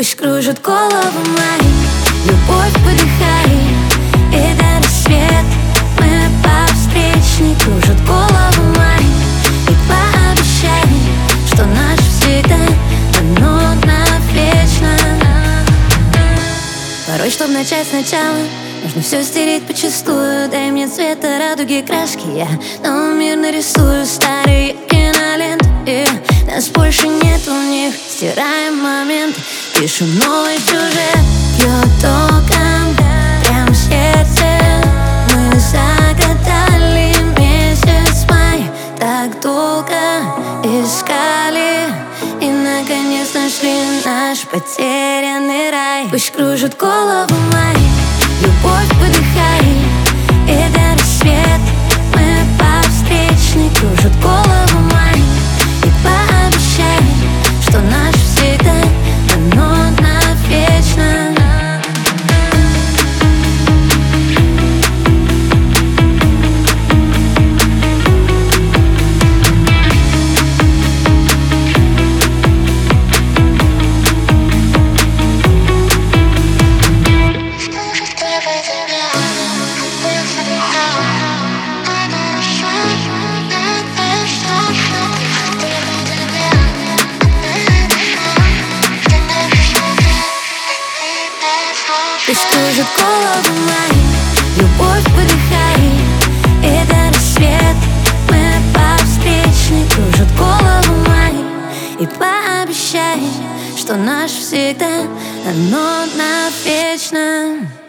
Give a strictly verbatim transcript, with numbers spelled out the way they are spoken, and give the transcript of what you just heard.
Пусть кружит голову мои, любовь выдыхай, и до рассвет мы по встречной. Кружит голову мои, и пообещай, что наш всегда, оно навечно. Порой, чтоб начать сначала, нужно все стереть почистую. Дай мне цвета, радуги, краски, я новый мир нарисую. Старые киноленты, и нас больше нет в них. Стираем момент, пишем новый сюжет. Бьет током прям в сердце. Мы загадали месяц май, так долго искали, и наконец нашли наш потерянный рай. Пусть кружит голову мои, любовь выдыхай, и до рассвет мы по встречной. Кружит голову мои, и пообещай, что наш всегда, оно навечно. Пусть кружит голову мои, любовь выдыхай, и до рассвет мы по встречной. Кружит голову мои, и пообещай, что наш всегда, оно навечно.